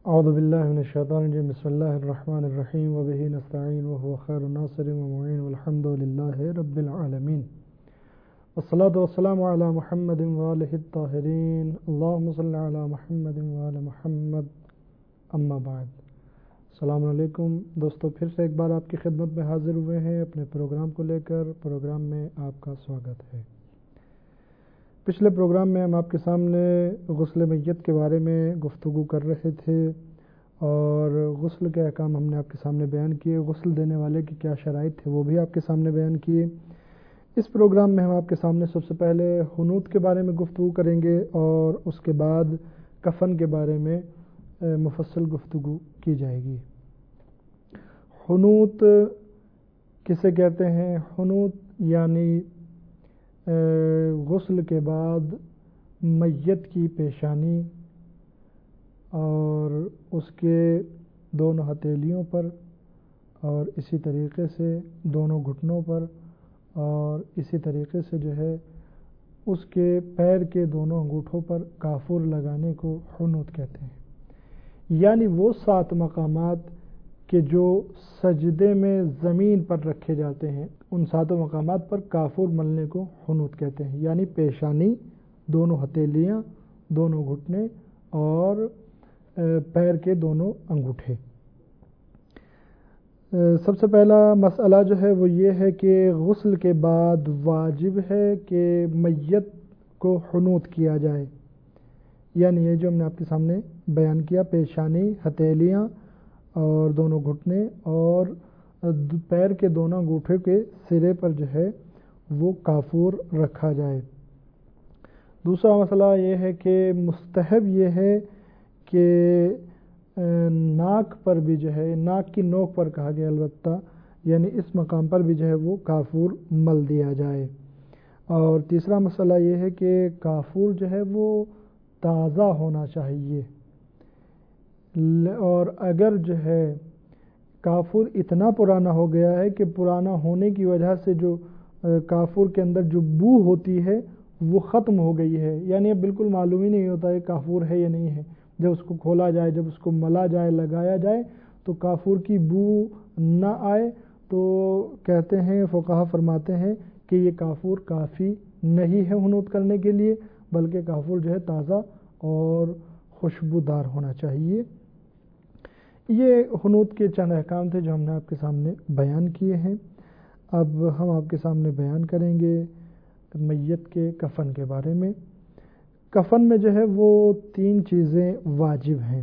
اعوذ باللہ من الشیطان الرجیم بسم اللہ الرحمن الرحیم وبہ نستعین وهو خیر ناصر ومعین والحمد للہ رب العالمین والصلاة والسلام علی محمد وآلہ الطاہرین اللہم صل علی محمد وآل محمد اما بعد۔ السلام علیکم دوستو، پھر سے ایک بار آپ کی خدمت میں حاضر ہوئے ہیں اپنے پروگرام کو لے کر۔ پروگرام میں آپ کا سواگت ہے۔ پچھلے پروگرام میں ہم آپ کے سامنے غسل میت کے بارے میں گفتگو کر رہے تھے اور غسل کے احکام ہم نے آپ کے سامنے بیان کیے، غسل دینے والے کی کیا شرائط تھے وہ بھی آپ کے سامنے بیان کیے۔ اس پروگرام میں ہم آپ کے سامنے سب سے پہلے حنوط کے بارے میں گفتگو کریں گے اور اس کے بعد کفن کے بارے میں مفصل گفتگو کی جائے گی۔ حنوط کسے کہتے ہیں؟ حنوط یعنی غسل کے بعد میت کی پیشانی اور اس کے دونوں ہتھیلیوں پر اور اسی طریقے سے دونوں گھٹنوں پر اور اسی طریقے سے جو ہے اس کے پیر کے دونوں انگوٹھوں پر کافور لگانے کو حنوط کہتے ہیں۔ یعنی وہ 7 مقامات کہ جو سجدے میں زمین پر رکھے جاتے ہیں، ان 7 مقامات پر کافور ملنے کو حنوط کہتے ہیں، یعنی پیشانی، دونوں ہتھیلیاں، دونوں گھٹنے اور پیر کے دونوں انگوٹھے۔ سب سے پہلا مسئلہ جو ہے وہ یہ ہے کہ غسل کے بعد واجب ہے کہ میت کو حنوط کیا جائے، یعنی یہ جو ہم نے آپ کے سامنے بیان کیا، پیشانی، ہتھیلیاں اور دونوں گھٹنے اور پیر کے دونوں انگوٹھے کے سرے پر جو ہے وہ کافور رکھا جائے۔ دوسرا مسئلہ یہ ہے کہ مستحب یہ ہے کہ ناک پر بھی جو ہے، ناک کی نوک پر کہا گیا البتہ، یعنی اس مقام پر بھی جو ہے وہ کافور مل دیا جائے۔ اور تیسرا مسئلہ یہ ہے کہ کافور جو ہے وہ تازہ ہونا چاہیے، اور اگر جو ہے کافور اتنا پرانا ہو گیا ہے کہ پرانا ہونے کی وجہ سے جو کافور کے اندر جو بو ہوتی ہے وہ ختم ہو گئی ہے، یعنی اب بالکل معلوم ہی نہیں ہوتا ہے کافور ہے یا نہیں ہے، جب اس کو کھولا جائے، جب اس کو ملا جائے، لگایا جائے تو کافور کی بو نہ آئے تو کہتے ہیں، فقہا فرماتے ہیں کہ یہ کافور کافی نہیں ہے حنوط کرنے کے لیے، بلکہ کافور جو ہے تازہ اور خوشبودار ہونا چاہیے۔ یہ حنوط کے چند احکام تھے جو ہم نے آپ کے سامنے بیان کیے ہیں۔ اب ہم آپ کے سامنے بیان کریں گے میت کے کفن کے بارے میں۔ کفن میں جو ہے وہ 3 چیزیں واجب ہیں،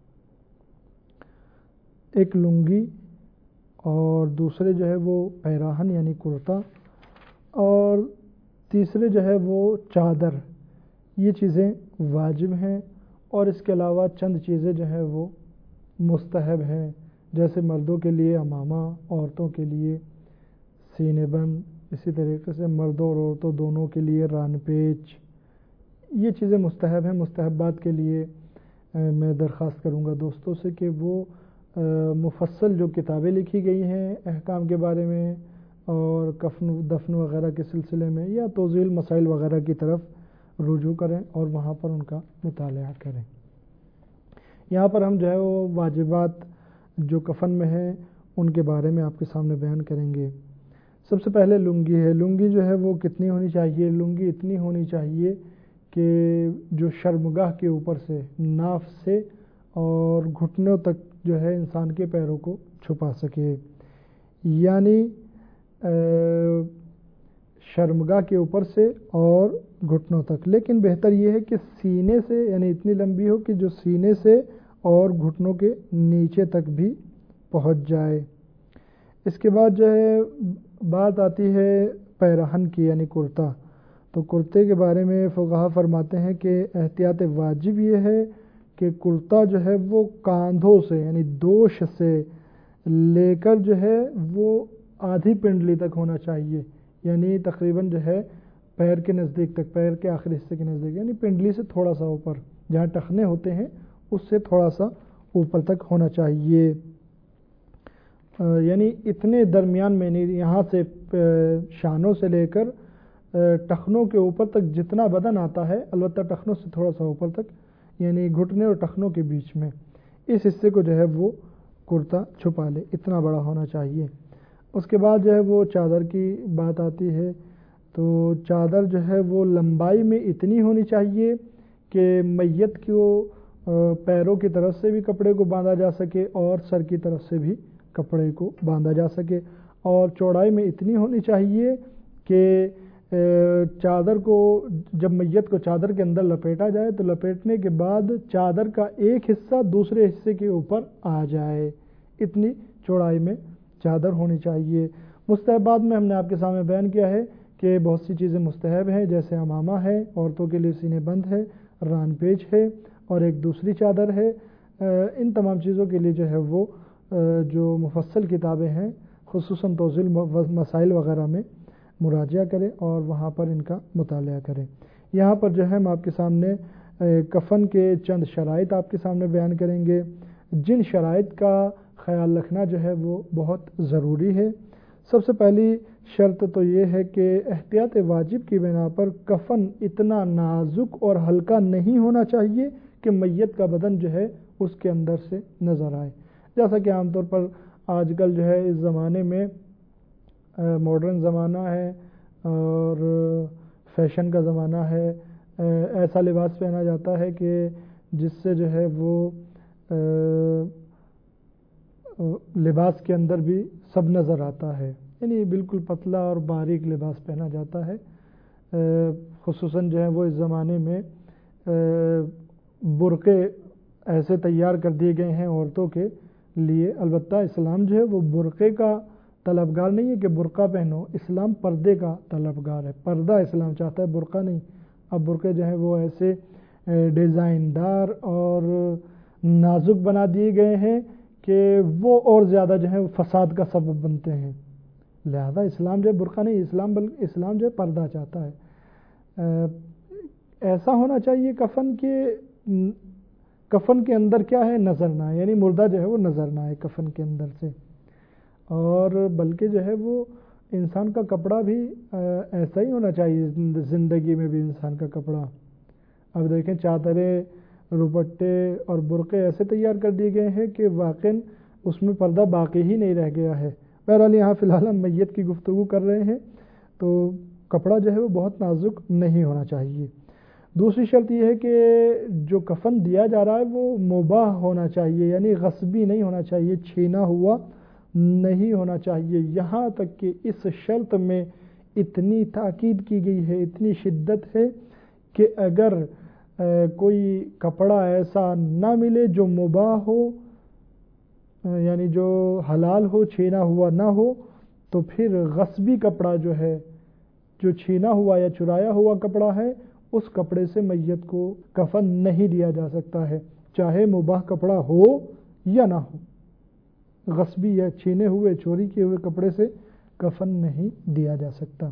ایک لنگی اور دوسرے جو ہے وہ پیراہن یعنی کرتا اور تیسرے جو ہے وہ چادر۔ یہ چیزیں واجب ہیں اور اس کے علاوہ چند چیزیں جو ہے وہ مستحب ہیں، جیسے مردوں کے لیے عمامہ، عورتوں کے لیے سینے بند، اسی طریقے سے مردوں اور عورتوں دونوں کے لیے ران پیچ۔ یہ چیزیں مستحب ہیں۔ مستحبات کے لیے میں درخواست کروں گا دوستوں سے کہ وہ مفصل جو کتابیں لکھی گئی ہیں احکام کے بارے میں اور کفن دفن وغیرہ کے سلسلے میں یا توضیح مسائل وغیرہ کی طرف رجوع کریں اور وہاں پر ان کا مطالعہ کریں۔ یہاں پر ہم جو ہے وہ واجبات جو کفن میں ہیں ان کے بارے میں آپ کے سامنے بیان کریں گے۔ سب سے پہلے لنگی ہے۔ لنگی جو ہے وہ کتنی ہونی چاہیے؟ لنگی اتنی ہونی چاہیے کہ جو شرمگاہ کے اوپر سے، ناف سے اور گھٹنوں تک جو ہے انسان کے پیروں کو چھپا سکے، یعنی شرمگاہ کے اوپر سے اور گھٹنوں تک، لیکن بہتر یہ ہے کہ سینے سے، یعنی اتنی لمبی ہو کہ جو سینے سے اور گھٹنوں کے نیچے تک بھی پہنچ جائے۔ اس کے بعد جو ہے بات آتی ہے پیراہن کی یعنی کرتا۔ تو کرتے کے بارے میں فقہا فرماتے ہیں کہ احتیاط واجب یہ ہے کہ کرتا جو ہے وہ کاندھوں سے یعنی دوش سے لے کر جو ہے وہ آدھی پنڈلی تک ہونا چاہیے، یعنی تقریباً جو ہے پیر کے نزدیک تک، پیر کے آخری حصے کے نزدیک، یعنی پنڈلی سے تھوڑا سا اوپر، جہاں ٹخنے ہوتے ہیں اس سے تھوڑا سا اوپر تک ہونا چاہیے، یعنی اتنے درمیان میں نہیں، یہاں سے شانوں سے لے کر ٹخنوں کے اوپر تک جتنا بدن آتا ہے، البتہ ٹخنوں سے تھوڑا سا اوپر تک، یعنی گھٹنے اور ٹخنوں کے بیچ میں اس حصے کو جو ہے وہ کرتا چھپا لے، اتنا بڑا ہونا چاہیے۔ اس کے بعد جو ہے وہ چادر کی بات آتی ہے، تو چادر جو ہے وہ لمبائی میں اتنی ہونی چاہیے کہ میت کو پیروں کی طرف سے بھی کپڑے کو باندھا جا سکے اور سر کی طرف سے بھی کپڑے کو باندھا جا سکے، اور چوڑائی میں اتنی ہونی چاہیے کہ چادر کو جب میت کو چادر کے اندر لپیٹا جائے تو لپیٹنے کے بعد چادر کا ایک حصہ دوسرے حصے کے اوپر آ جائے، اتنی چوڑائی میں چادر ہونی چاہیے۔ مستحبات میں ہم نے آپ کے سامنے بیان کیا ہے کہ بہت سی چیزیں مستحب ہیں، جیسے امامہ ہے، عورتوں کے لیے سینے بند ہے، ران پیچ ہے اور ایک دوسری چادر ہے۔ ان تمام چیزوں کے لیے جو ہے وہ جو مفصل کتابیں ہیں خصوصاً توضیح مسائل وغیرہ میں مراجعہ کریں اور وہاں پر ان کا مطالعہ کریں۔ یہاں پر جو ہے ہم آپ کے سامنے کفن کے چند شرائط آپ کے سامنے بیان کریں گے، جن شرائط کا خیال رکھنا جو ہے وہ بہت ضروری ہے۔ سب سے پہلی شرط تو یہ ہے کہ احتیاط واجب کی بنا پر کفن اتنا نازک اور ہلکا نہیں ہونا چاہیے کہ میت کا بدن جو ہے اس کے اندر سے نظر آئے، جیسا کہ عام طور پر آج کل جو ہے اس زمانے میں ماڈرن زمانہ ہے اور فیشن کا زمانہ ہے، ایسا لباس پہنا جاتا ہے کہ جس سے جو ہے وہ لباس کے اندر بھی سب نظر آتا ہے، یعنی بالکل پتلا اور باریک لباس پہنا جاتا ہے۔ خصوصاً جو ہے وہ اس زمانے میں برقعے ایسے تیار کر دیے گئے ہیں عورتوں کے لیے۔ البتہ اسلام جو ہے وہ برقعے کا طلبگار نہیں ہے کہ برقع پہنو، اسلام پردے کا طلبگار ہے، پردہ اسلام چاہتا ہے، برقع نہیں۔ اب برقعے جو ہیں وہ ایسے ڈیزائن دار اور نازک بنا دیے گئے ہیں کہ وہ اور زیادہ جو ہے فساد کا سبب بنتے ہیں، لہذا اسلام جو ہے برقع نہیں، اسلام جو ہے پردہ چاہتا ہے۔ ایسا ہونا چاہیے کفن کے اندر کیا ہے، نظر نہ آئے، یعنی مردہ جو ہے وہ نظر نہ آئے کفن کے اندر سے، اور بلکہ جو ہے وہ انسان کا کپڑا بھی ایسا ہی ہونا چاہیے، زندگی میں بھی انسان کا کپڑا۔ اب دیکھیں چادریں، روپٹے اور برقعے ایسے تیار کر دیے گئے ہیں کہ واقعاً اس میں پردہ باقی ہی نہیں رہ گیا ہے۔ بہرحال یہاں فی الحال ہم میت کی گفتگو کر رہے ہیں، تو کپڑا جو ہے وہ بہت نازک نہیں ہونا چاہیے۔ دوسری شرط یہ ہے کہ جو کفن دیا جا رہا ہے وہ مباح ہونا چاہیے، یعنی غصبی نہیں ہونا چاہیے، چھینا ہوا نہیں ہونا چاہیے۔ یہاں تک کہ اس شرط میں اتنی تاکید کی گئی ہے، اتنی شدت ہے کہ اگر کوئی کپڑا ایسا نہ ملے جو مباح ہو، یعنی جو حلال ہو، چھینا ہوا نہ ہو، تو پھر غصبی کپڑا جو ہے، جو چھینا ہوا یا چرایا ہوا کپڑا ہے، اس کپڑے سے میت کو کفن نہیں دیا جا سکتا ہے، چاہے مباح کپڑا ہو یا نہ ہو۔ غصبی یا چھینے ہوئے، چوری کیے ہوئے کپڑے سے کفن نہیں دیا جا سکتا۔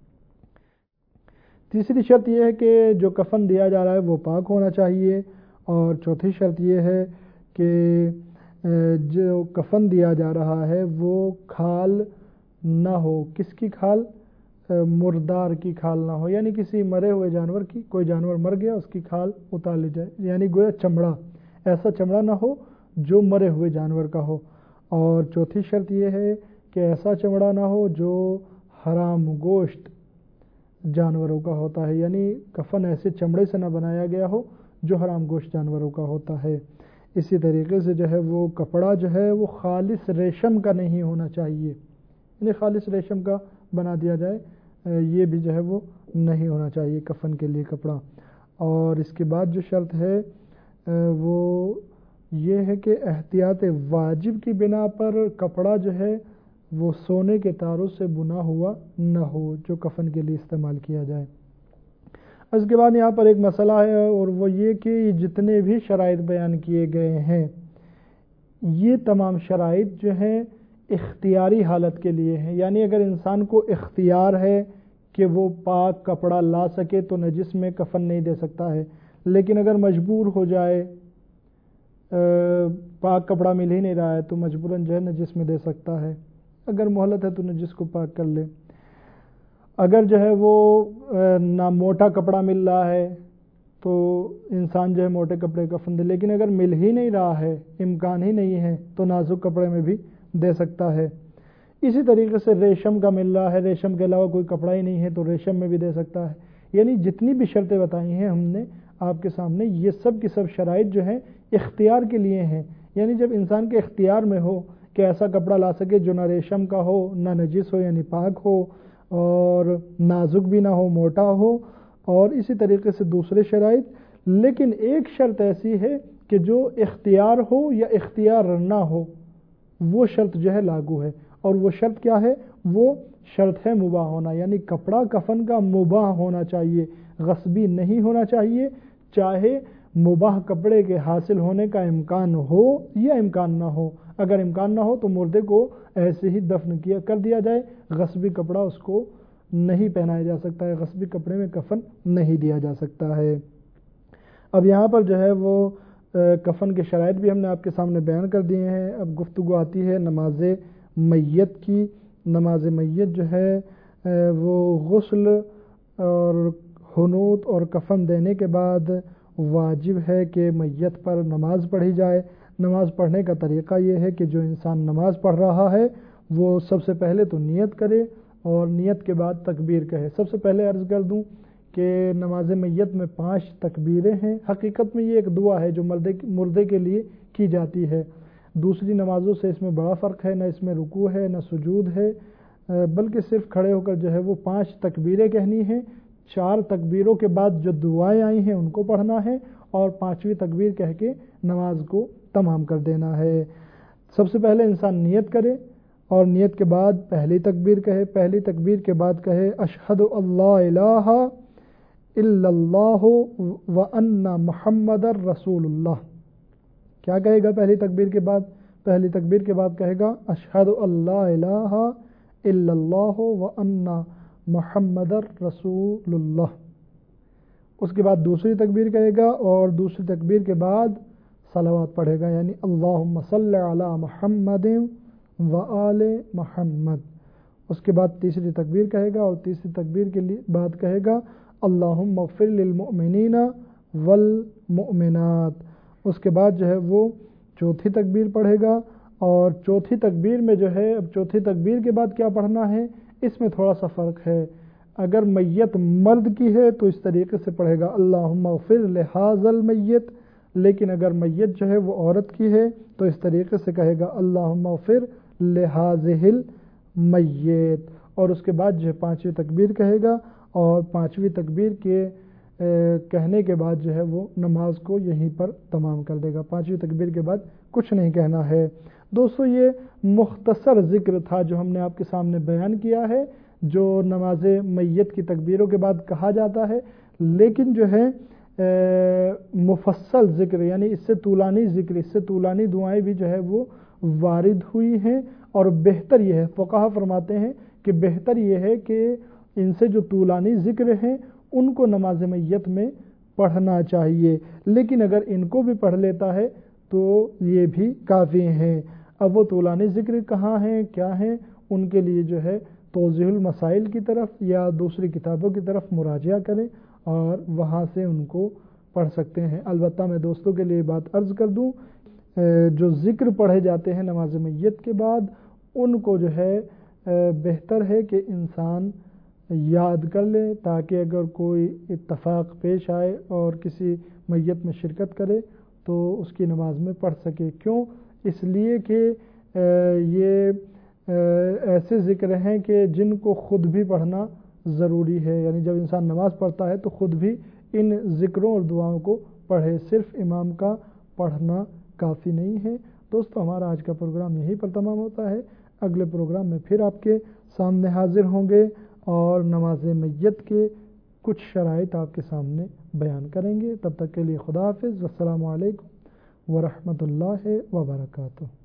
تیسری شرط یہ ہے کہ جو کفن دیا جا رہا ہے وہ پاک ہونا چاہیے، اور چوتھی شرط یہ ہے کہ جو کفن دیا جا رہا ہے وہ کھال نہ ہو۔ کس کی کھال؟ مردار کی کھال نہ ہو، یعنی کسی مرے ہوئے جانور کی، کوئی جانور مر گیا اس کی کھال اتار لی جائے، یعنی گویا چمڑا، ایسا چمڑا نہ ہو جو مرے ہوئے جانور کا ہو۔ اور چوتھی شرط یہ ہے کہ ایسا چمڑا نہ ہو جو حرام گوشت جانوروں کا ہوتا ہے، یعنی کفن ایسے چمڑے سے نہ بنایا گیا ہو جو حرام گوشت جانوروں کا ہوتا ہے۔ اسی طریقے سے جو ہے وہ کپڑا جو ہے وہ خالص ریشم کا نہیں ہونا چاہیے، یعنی خالص ریشم کا بنا دیا جائے، یہ بھی جو ہے وہ نہیں ہونا چاہیے کفن کے لیے کپڑا۔ اور اس کے بعد جو شرط ہے وہ یہ ہے کہ احتیاط واجب کی بنا پر کپڑا جو ہے وہ سونے کے تاروں سے بنا ہوا نہ ہو جو کفن کے لیے استعمال کیا جائے۔ اس کے بعد یہاں پر ایک مسئلہ ہے، اور وہ یہ کہ جتنے بھی شرائط بیان کیے گئے ہیں یہ تمام شرائط جو ہیں اختیاری حالت کے لیے ہیں، یعنی اگر انسان کو اختیار ہے کہ وہ پاک کپڑا لا سکے تو نجس میں کفن نہیں دے سکتا ہے، لیکن اگر مجبور ہو جائے، پاک کپڑا مل ہی نہیں رہا ہے تو مجبوراً جو ہے نجس میں دے سکتا ہے، اگر مہلت ہے تو نجس کو پاک کر لے۔ اگر جو ہے وہ نہ موٹا کپڑا مل رہا ہے تو انسان جو ہے موٹے کپڑے کفن دے، لیکن اگر مل ہی نہیں رہا ہے، امکان ہی نہیں ہے، تو نازک کپڑے میں بھی دے سکتا ہے۔ اسی طریقے سے ریشم کا مل رہا ہے، ریشم کے علاوہ کوئی کپڑا ہی نہیں ہے تو ریشم میں بھی دے سکتا ہے۔ یعنی جتنی بھی شرطیں بتائی ہیں ہم نے آپ کے سامنے، یہ سب کی سب شرائط جو ہیں اختیار کے لیے ہیں۔ یعنی جب انسان کے اختیار میں ہو کہ ایسا کپڑا لا سکے جو نہ ریشم کا ہو، نہ نجس ہو یعنی پاک ہو، اور نازک بھی نہ ہو، موٹا ہو، اور اسی طریقے سے دوسرے شرائط۔ لیکن ایک شرط ایسی ہے کہ جو اختیار ہو یا اختیار نہ ہو، وہ شرط جو ہے لاگو ہے، اور وہ شرط کیا ہے؟ وہ شرط ہے مباح ہونا، یعنی کپڑا کفن کا مباح ہونا چاہیے، غصبی نہیں ہونا چاہیے، چاہے مباح کپڑے کے حاصل ہونے کا امکان ہو یا امکان نہ ہو۔ اگر امکان نہ ہو تو مردے کو ایسے ہی دفن کر دیا جائے، غصبی کپڑا اس کو نہیں پہنایا جا سکتا ہے، غصبی کپڑے میں کفن نہیں دیا جا سکتا ہے۔ اب یہاں پر جو ہے وہ کفن کے شرائط بھی ہم نے آپ کے سامنے بیان کر دیے ہیں۔ اب گفتگو آتی ہے نماز میت کی۔ نماز میت جو ہے وہ غسل اور حنوط اور کفن دینے کے بعد واجب ہے کہ میت پر نماز پڑھی جائے۔ نماز پڑھنے کا طریقہ یہ ہے کہ جو انسان نماز پڑھ رہا ہے وہ سب سے پہلے تو نیت کرے، اور نیت کے بعد تکبیر کہے۔ سب سے پہلے عرض کر دوں کہ نماز میت میں 5 تکبیریں ہیں۔ حقیقت میں یہ ایک دعا ہے جو مردے کے لیے کی جاتی ہے۔ دوسری نمازوں سے اس میں بڑا فرق ہے، نہ اس میں رکوع ہے نہ سجود ہے، بلکہ صرف کھڑے ہو کر جو ہے وہ 5 تکبیریں کہنی ہیں۔ 4 تکبیروں کے بعد جو دعائیں آئی ہیں ان کو پڑھنا ہے، اور 5ویں تکبیر کہہ کے نماز کو تمام کر دینا ہے۔ سب سے پہلے انسان نیت کرے، اور نیت کے بعد پہلی تکبیر کہے۔ پہلی تکبیر کے بعد کہے اشہد اللہ الہ الا اللہ وان محمد رسول اللہ۔ کیا کہے گا پہلی تکبیر کے بعد؟ پہلی تکبیر کے بعد کہے گا اشہد اللہ الہ الا اللہ وان محمد رسول اللہ۔ اس کے بعد دوسری تکبیر کہے گا، اور دوسری تکبیر کے بعد صلوات پڑھے گا، یعنی اللہم صلی علی محمد وآل محمد۔ اس کے بعد تیسری تکبیر کہے گا، اور تیسری تکبیر کے بعد کہے گا اللہم اغفر للمؤمنین والمؤمنات۔ اس کے بعد جو ہے وہ چوتھی تکبیر پڑھے گا، اور چوتھی تکبیر میں جو ہے، اب چوتھی تکبیر کے بعد کیا پڑھنا ہے اس میں تھوڑا سا فرق ہے۔ اگر میت مرد کی ہے تو اس طریقے سے پڑھے گا اللہم اغفر لہذا المیت، لیکن اگر میت جو ہے وہ عورت کی ہے تو اس طریقے سے کہے گا اللہم اغفر لہذہ المیت، اور اس کے بعد جو ہے 5ویں تکبیر کہے گا، اور 5ویں تکبیر کے کہنے کے بعد جو ہے وہ نماز کو یہیں پر تمام کر دے گا۔ 5ویں تکبیر کے بعد کچھ نہیں کہنا ہے۔ دوستو یہ مختصر ذکر تھا جو ہم نے آپ کے سامنے بیان کیا ہے، جو نماز میت کی تکبیروں کے بعد کہا جاتا ہے، لیکن جو ہے مفصل ذکر، یعنی اس سے طولانی ذکر، اس سے طولانی دعائیں بھی جو ہے وہ وارد ہوئی ہیں، اور بہتر یہ ہے، فقہا فرماتے ہیں کہ بہتر یہ ہے کہ ان سے جو طولانی ذکر ہیں ان کو نماز میت میں پڑھنا چاہیے، لیکن اگر ان کو بھی پڑھ لیتا ہے تو یہ بھی کافی ہیں۔ اب وہ طولانی ذکر کہاں ہیں، کیا ہیں، ان کے لیے جو ہے توضیح المسائل کی طرف یا دوسری کتابوں کی طرف مراجعہ کریں، اور وہاں سے ان کو پڑھ سکتے ہیں۔ البتہ میں دوستوں کے لیے بات عرض کر دوں، جو ذکر پڑھے جاتے ہیں نماز میت کے بعد ان کو جو ہے بہتر ہے کہ انسان یاد کر لے، تاکہ اگر کوئی اتفاق پیش آئے اور کسی میت میں شرکت کرے تو اس کی نماز میں پڑھ سکے۔ کیوں؟ اس لیے کہ یہ ایسے ذکر ہیں کہ جن کو خود بھی پڑھنا ضروری ہے، یعنی جب انسان نماز پڑھتا ہے تو خود بھی ان ذکروں اور دعاؤں کو پڑھے، صرف امام کا پڑھنا کافی نہیں ہے۔ دوستو ہمارا آج کا پروگرام یہیں پر تمام ہوتا ہے۔ اگلے پروگرام میں پھر آپ کے سامنے حاضر ہوں گے، اور نماز میت کے کچھ شرائط آپ کے سامنے بیان کریں گے۔ تب تک کے لیے خدا حافظ، والسلام علیکم ورحمۃ اللہ وبرکاتہ۔